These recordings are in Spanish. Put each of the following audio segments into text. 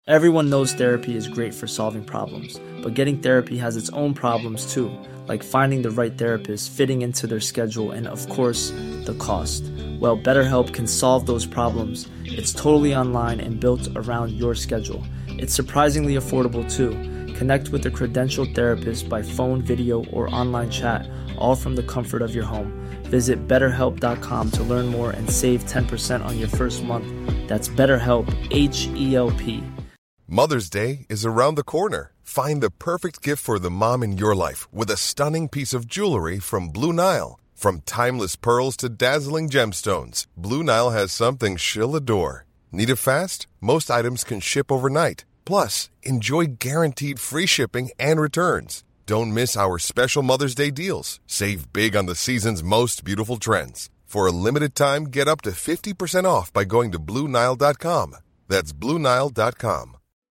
Everyone knows therapy is great for solving problems, but getting therapy has its own problems too, like finding the right therapist, fitting into their schedule, and of course, the cost. Well, BetterHelp can solve those problems. It's totally online and built around your schedule. It's surprisingly affordable too. Connect with a credentialed therapist by phone, video, or online chat, all from the comfort of your home. Visit BetterHelp.com to learn more and save 10% on your first month. That's BetterHelp, H-E-L-P. Mother's Day is around the corner. Find the perfect gift for the mom in your life with a stunning piece of jewelry from Blue Nile. From timeless pearls to dazzling gemstones, Blue Nile has something she'll adore. Need it fast? Most items can ship overnight. Plus, enjoy guaranteed free shipping and returns. Don't miss our special Mother's Day deals. Save big on the season's most beautiful trends. For a limited time, get up to 50% off by going to BlueNile.com. That's BlueNile.com.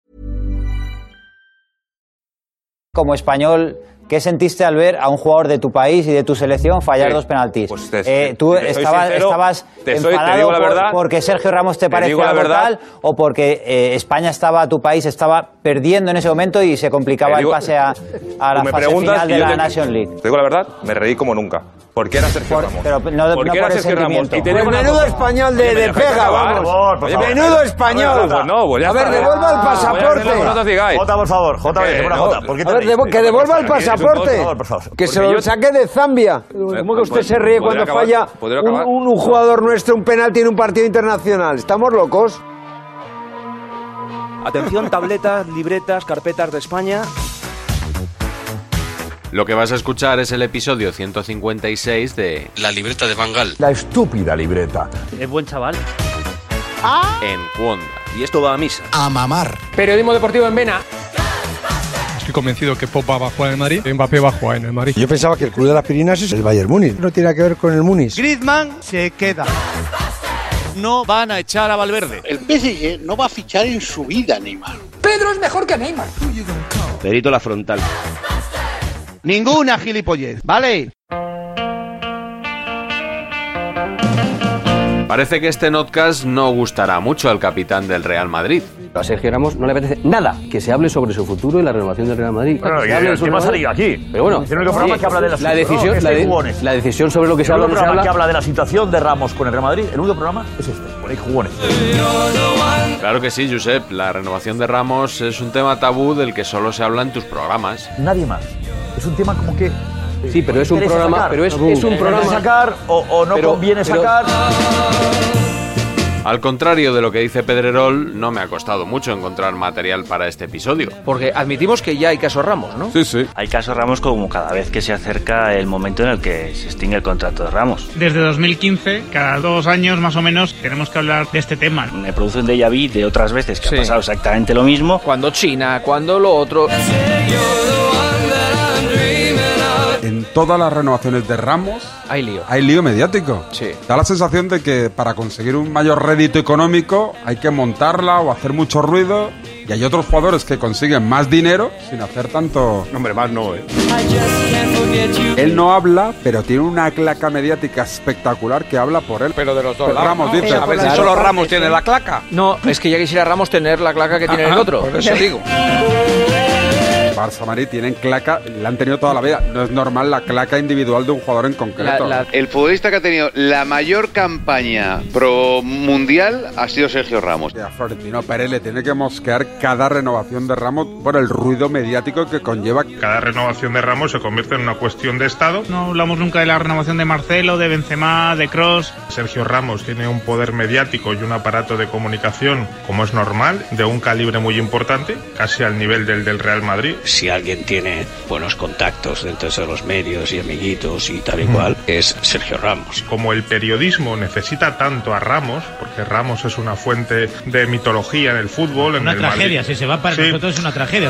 Como español, ¿qué sentiste al ver a un jugador de tu país y de tu selección fallar dos penaltis? Pues ¿Tú estabas enfadado porque Sergio Ramos te parecía algo tal o porque España tu país estaba perdiendo en ese momento y se complicaba el pase a la fase final de la Nations League? Te digo la verdad, me reí como nunca. Porque era Sergio Ramos. Pero no por el sentimiento. Y menudo español de pega, vamos. Menudo español. A ver, devuelva el pasaporte. Jota, por favor. Jota, a ver, que devuelva el pasaporte. Que se lo saque de Zambia. ¿Cómo que usted se ríe cuando falla un jugador nuestro un penalti en un partido internacional? ¿Estamos locos? Atención, tabletas, libretas, carpetas de España. Lo que vas a escuchar es el episodio 156 de La libreta de Van Gaal. La estúpida libreta. Es buen chaval. En Cuonda. Y esto va a misa. A mamar. Periodismo deportivo en Vena. Estoy convencido que Pogba va a jugar en el Madrid, Mbappé va a jugar en el Madrid. Yo pensaba que el club de las Pirinas es el Bayern Múnich. No tiene que ver con el Múnich. Griezmann se queda. No van a echar a Valverde. El PSG no va a fichar en su vida a Neymar. Pedro es mejor que Neymar. Perito la frontal. Ninguna gilipollez, ¿vale? Parece que este notcast no gustará mucho al capitán del Real Madrid. A Sergio Ramos no le apetece nada que se hable sobre su futuro y la renovación del Real Madrid. Bueno, ¿quién va a salir aquí? Pero bueno, el único programa que habla de la decisión sobre lo que se habla o no se habla. Que habla de la situación de Ramos con el Real Madrid, el único programa es este, con el jugones. Claro que sí, Josep. La renovación de Ramos es un tema tabú del que solo se habla en tus programas. Nadie más. Es un tema como que... Sí, pero es un programa... Sacar, pero es un programa... sacar o no conviene sacar... Al contrario de lo que dice Pedrerol, no me ha costado mucho encontrar material para este episodio. Porque admitimos que ya hay caso Ramos, ¿no? Sí. Hay caso Ramos como cada vez que se acerca el momento en el que se extingue el contrato de Ramos. Desde 2015, cada 2 años más o menos, tenemos que hablar de este tema. Me produce un déjà vu de otras veces que ha pasado exactamente lo mismo. Cuando China, cuando lo otro... En todas las renovaciones de Ramos hay lío. Hay lío mediático. Sí. Da la sensación de que para conseguir un mayor rédito económico hay que montarla o hacer mucho ruido. Y hay otros jugadores que consiguen más dinero sin hacer tanto... Hombre, más no, Él no habla, pero tiene una claca mediática espectacular que habla por él. Pero de los dos lados. Ramos dice... A ver si solo Ramos tiene la claca. No, es que ya quisiera Ramos tener la claca que tiene el otro. Por eso digo. Barça Madrid tienen claca, la han tenido toda la vida. No es normal la claca individual de un jugador en concreto. El futbolista que ha tenido la mayor campaña pro mundial ha sido Sergio Ramos. A Florentino Pérez le tiene que mosquear cada renovación de Ramos por el ruido mediático que conlleva. Cada renovación de Ramos se convierte en una cuestión de estado. No hablamos nunca de la renovación de Marcelo, de Benzema, de Kroos. Sergio Ramos tiene un poder mediático y un aparato de comunicación, como es normal, de un calibre muy importante, casi al nivel del Real Madrid. Si alguien tiene buenos contactos dentro de los medios y amiguitos y tal y cual, es Sergio Ramos. Como el periodismo necesita tanto a Ramos, porque Ramos es una fuente de mitología en el fútbol, una tragedia, si se va para nosotros es una tragedia.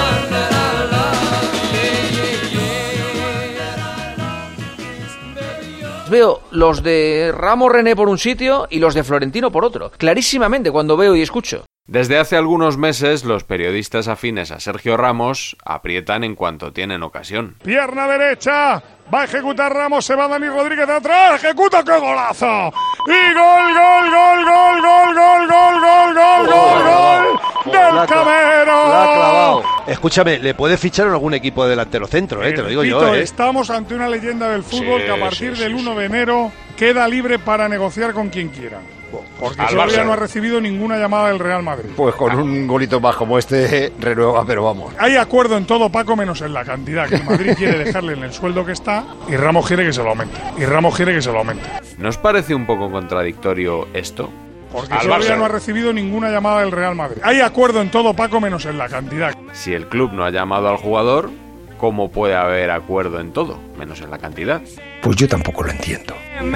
Veo los de Ramos René por un sitio y los de Florentino por otro, clarísimamente cuando veo y escucho. Desde hace algunos meses, los periodistas afines a Sergio Ramos aprietan en cuanto tienen ocasión. Pierna derecha, va a ejecutar Ramos, se va Dani Rodríguez de atrás, ejecuta, ¡qué golazo! Y gol, gol, gol, gol, gol, gol, gol, gol, gol, gol, gol. del Camero. Escúchame, le puede fichar en algún equipo de delantero centro, te lo digo yo. Estamos ante una leyenda del fútbol que a partir del 1 de enero queda libre para negociar con quien quiera. Porque todavía no ha recibido ninguna llamada del Real Madrid. Pues con un golito más como este, renueva, pero vamos. Hay acuerdo en todo, Paco, menos en la cantidad, que el Madrid quiere dejarle en el sueldo que está y Ramos quiere que se lo aumente. ¿No os parece un poco contradictorio esto? Porque todavía no ha recibido ninguna llamada del Real Madrid. Hay acuerdo en todo, Paco, menos en la cantidad. Si el club no ha llamado al jugador, ¿cómo puede haber acuerdo en todo, menos en la cantidad? Pues yo tampoco lo entiendo.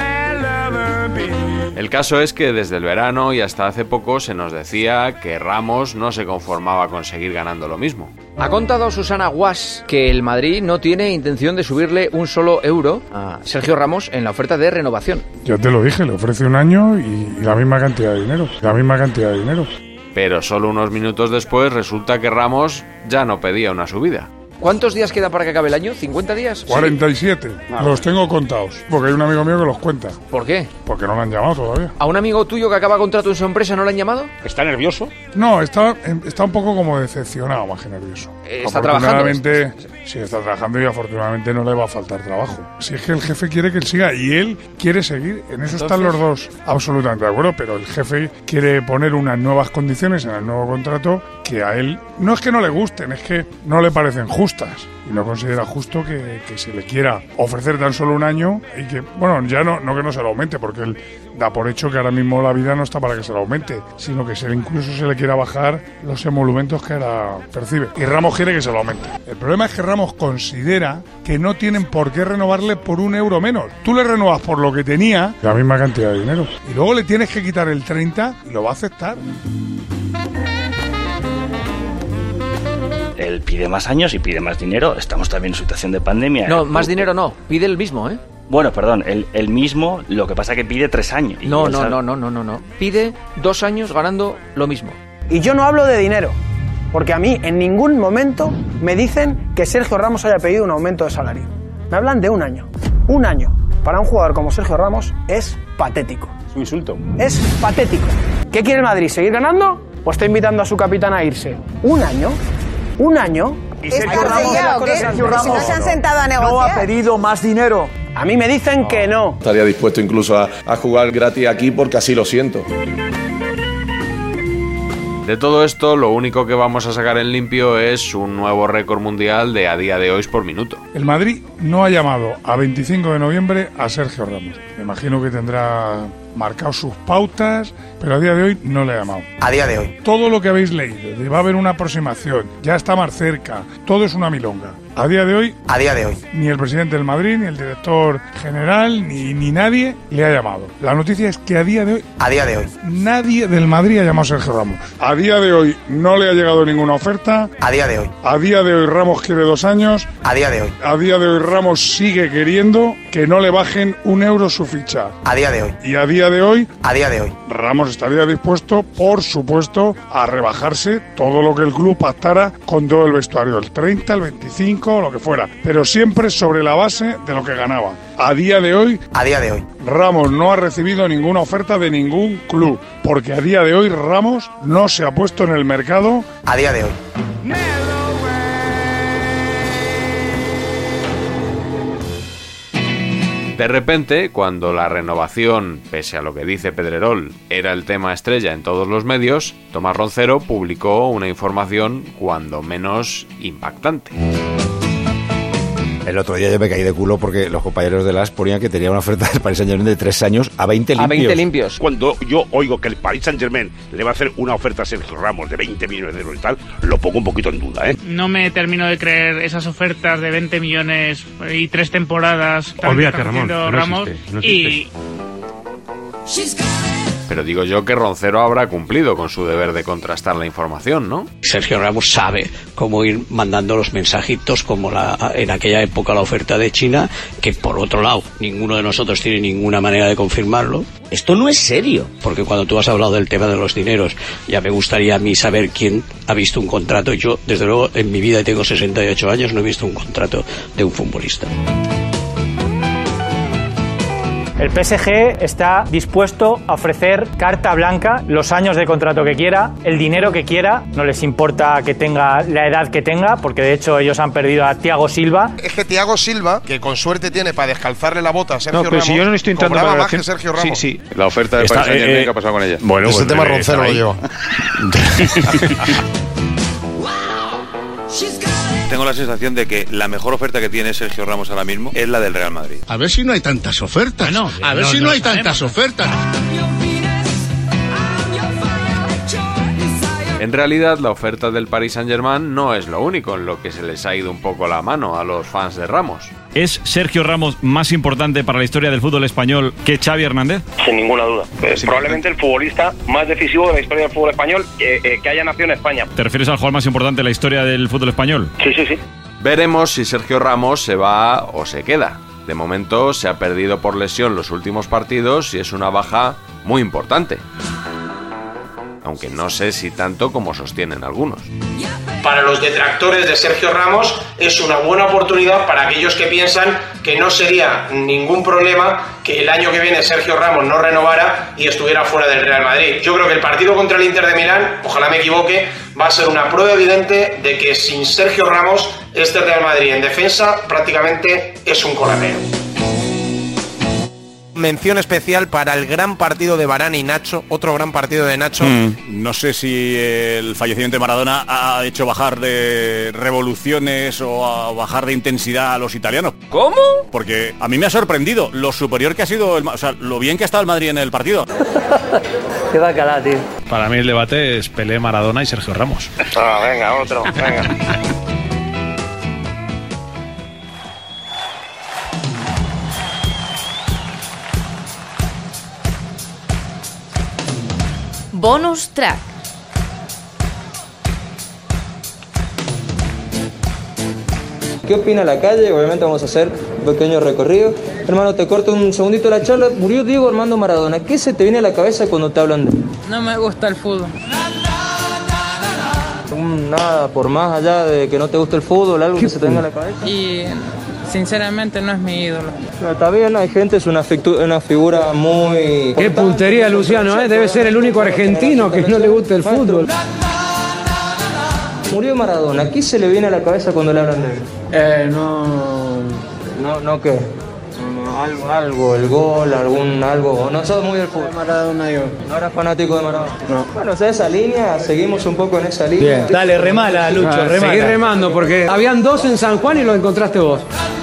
El caso es que desde el verano y hasta hace poco se nos decía que Ramos no se conformaba con seguir ganando lo mismo. Ha contado Susana Guas que el Madrid no tiene intención de subirle un solo euro a Sergio Ramos en la oferta de renovación. Ya te lo dije, le ofrece un año y la misma cantidad de dinero. Pero solo unos minutos después resulta que Ramos ya no pedía una subida. ¿Cuántos días queda para que acabe el año? ¿50 días? 47. Sí. Los tengo contados. Porque hay un amigo mío que los cuenta. ¿Por qué? Porque no lo han llamado todavía. ¿A un amigo tuyo que acaba contrato en su empresa no le han llamado? ¿Está nervioso? No, está un poco como decepcionado, más que nervioso. ¿Está trabajando? Sí, está trabajando y afortunadamente no le va a faltar trabajo. Si es que el jefe quiere que él siga y él quiere seguir, en eso están los dos absolutamente de acuerdo, pero el jefe quiere poner unas nuevas condiciones en el nuevo contrato que a él no es que no le gusten, es que no le parecen justas y no considera justo que se le quiera ofrecer tan solo un año y que, bueno, ya no que no se lo aumente, porque él da por hecho que ahora mismo la vida no está para que se lo aumente, sino que incluso se le quiera bajar los emolumentos que ahora percibe. Y Ramos quiere que se lo aumente. El problema es que Ramos considera que no tienen por qué renovarle por un euro menos. Tú le renuevas por lo que tenía, la misma cantidad de dinero, y luego le tienes que quitar el 30 y lo va a aceptar. Él pide más años y pide más dinero. Estamos también en situación de pandemia. No, más dinero no. Pide el mismo, ¿eh? Bueno, perdón, el mismo, lo que pasa es que pide 3 años. No. Pide 2 años ganando lo mismo. Y yo no hablo de dinero, porque a mí en ningún momento me dicen que Sergio Ramos haya pedido un aumento de salario. Me hablan de un año. Un año para un jugador como Sergio Ramos es patético. Es un insulto. Es patético. ¿Qué quiere el Madrid? ¿Seguir ganando? ¿O está invitando a su capitán a irse? ¿Un año? ¿Un año? ¿Y Sergio Ramos no se han sentado a negociar? No ha pedido más dinero. A mí me dicen que no. Estaría dispuesto incluso a jugar gratis aquí porque así lo siento. De todo esto, lo único que vamos a sacar en limpio es un nuevo récord mundial de a día de hoy por minuto. El Madrid no ha llamado a 25 de noviembre a Sergio Ramos. Me imagino que tendrá marcado sus pautas, pero a día de hoy no le ha llamado. A día de hoy. Todo lo que habéis leído, de va a haber una aproximación, ya está más cerca, todo es una milonga. A día de hoy, ni el presidente del Madrid, ni el director general, ni nadie le ha llamado. La noticia es que a día de hoy, nadie del Madrid ha llamado a Sergio Ramos. A día de hoy no le ha llegado ninguna oferta. A día de hoy Ramos quiere 2 años. A día de hoy Ramos sigue queriendo que no le bajen un euro su ficha. Y a día de hoy, Ramos estaría dispuesto, por supuesto, a rebajarse todo lo que el club pactara con todo el vestuario, el 30, el 25, lo que fuera, pero siempre sobre la base de lo que ganaba. A día de hoy, Ramos no ha recibido ninguna oferta de ningún club, porque a día de hoy Ramos no se ha puesto en el mercado. A día de hoy. De repente, cuando la renovación, pese a lo que dice Pedrerol, era el tema estrella en todos los medios, Tomás Roncero publicó una información cuando menos impactante. El otro día yo me caí de culo porque los compañeros de las ponían que tenía una oferta del Paris Saint-Germain de 3 años a 20 limpios. A 20 limpios. Cuando yo oigo que el Paris Saint-Germain le va a hacer una oferta a Sergio Ramos de 20 millones de euros y tal, lo pongo un poquito en duda, ¿eh? No me termino de creer esas ofertas de 20 millones y 3 temporadas. Olvídate, Ramón. No existe. Pero digo yo que Roncero habrá cumplido con su deber de contrastar la información, ¿no? Sergio Ramos sabe cómo ir mandando los mensajitos, como en aquella época la oferta de China, que por otro lado ninguno de nosotros tiene ninguna manera de confirmarlo. Esto no es serio. Porque cuando tú has hablado del tema de los dineros, ya me gustaría a mí saber quién ha visto un contrato. Yo, desde luego, en mi vida, y tengo 68 años, no he visto un contrato de un futbolista. El PSG está dispuesto a ofrecer carta blanca, los años de contrato que quiera, el dinero que quiera, no les importa que tenga la edad que tenga, porque de hecho ellos han perdido a Thiago Silva. Es que Thiago Silva, que con suerte tiene para descalzarle la bota a Sergio Ramos, si yo no estoy entrando cobraba más que Sergio Ramos. Sí. La oferta del Paris Saint-Germain, ¿qué ha pasado con ella? Bueno, ese tema Roncero lo lleva. Tengo la sensación de que la mejor oferta que tiene Sergio Ramos ahora mismo es la del Real Madrid. A ver si no hay tantas ofertas. A ver si no hay tantas ofertas. En realidad, la oferta del Paris Saint-Germain no es lo único en lo que se les ha ido un poco la mano a los fans de Ramos. ¿Es Sergio Ramos más importante para la historia del fútbol español que Xavi Hernández? Sin ninguna duda. Es probablemente el futbolista más decisivo de la historia del fútbol español que haya nacido en España. ¿Te refieres al jugador más importante de la historia del fútbol español? Sí. Veremos si Sergio Ramos se va o se queda. De momento se ha perdido por lesión los últimos partidos y es una baja muy importante. Aunque no sé si tanto como sostienen algunos. Para los detractores de Sergio Ramos es una buena oportunidad para aquellos que piensan que no sería ningún problema que el año que viene Sergio Ramos no renovara y estuviera fuera del Real Madrid. Yo creo que el partido contra el Inter de Milán, ojalá me equivoque, va a ser una prueba evidente de que sin Sergio Ramos este Real Madrid en defensa prácticamente es un coladero. Mención especial para el gran partido de Varane y Nacho, otro gran partido de Nacho. No sé si el fallecimiento de Maradona ha hecho bajar de revoluciones o a bajar de intensidad a los italianos. ¿Cómo? Porque a mí me ha sorprendido lo superior que ha sido, lo bien que ha estado el Madrid en el partido. Qué bacalá, tío. Para mí el debate es Pelé, Maradona y Sergio Ramos. Venga, otro, venga. Bonus track. ¿Qué opina la calle? Obviamente vamos a hacer un pequeño recorrido. Hermano, te corto un segundito la charla. Murió Diego Armando Maradona. ¿Qué se te viene a la cabeza cuando te hablan de él? No me gusta el fútbol. Nada, por más allá de que no te guste el fútbol, algo que se te venga a la cabeza. Y sinceramente no es mi ídolo. No, está bien, hay gente, es una figura muy... Qué puntería, Luciano, ¿eh? Debe ser el único argentino que no le gusta el fútbol. Murió Maradona, ¿qué se le viene a la cabeza cuando le hablan de él? No, ¿qué? Algo, el gol, algo. No sos muy del fútbol. Maradona yo. ¿No eras fanático de Maradona? No. Bueno, o sea, esa línea, seguimos un poco en esa línea. Bien. Dale, remala, Lucho, remala. Seguí remando, porque habían dos en San Juan y lo encontraste vos.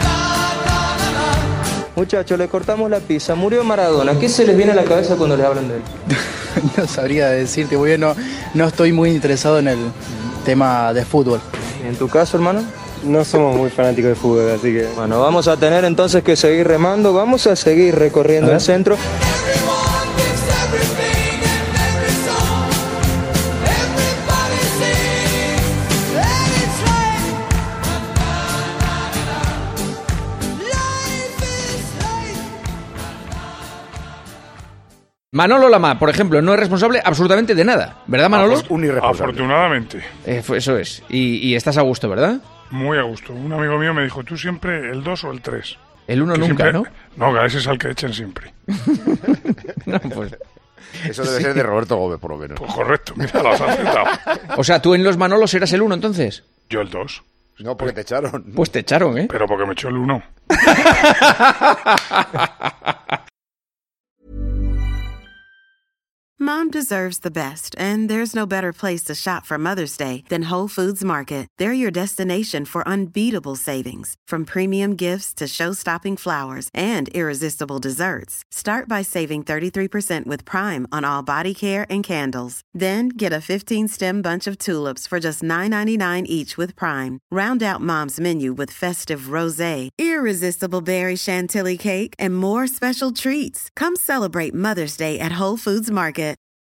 Muchachos, le cortamos la pizza. Murió Maradona. ¿Qué se les viene a la cabeza cuando les hablan de él? No sabría decirte, porque no estoy muy interesado en el tema de fútbol. ¿Y en tu caso, hermano? No somos muy fanáticos de fútbol, así que... Bueno, vamos a tener entonces que seguir remando. Vamos a seguir recorriendo el centro. Manolo Lama, por ejemplo, no es responsable absolutamente de nada, ¿verdad, Manolo? Un irresponsable. Afortunadamente. Eso es. Y estás a gusto, ¿verdad? Muy a gusto. Un amigo mío me dijo, tú siempre el 2 o el 3. El 1 nunca, siempre... ¿no? No, ese es al que echen siempre. No, pues... Eso debe ser de Roberto Gómez, por lo menos. Pues correcto, mira, lo has acertado. O sea, tú en los Manolos eras el 1, entonces. Yo el 2. No, porque te echaron. Pues te echaron, ¿eh? Pero porque me echó el 1. Mom deserves the best, and there's no better place to shop for Mother's Day than Whole Foods Market. They're your destination for unbeatable savings, from premium gifts to show-stopping flowers and irresistible desserts. Start by saving 33% with Prime on all body care and candles. Then get a 15-stem bunch of tulips for just $9.99 each with Prime. Round out Mom's menu with festive rosé, irresistible berry chantilly cake, and more special treats. Come celebrate Mother's Day at Whole Foods Market.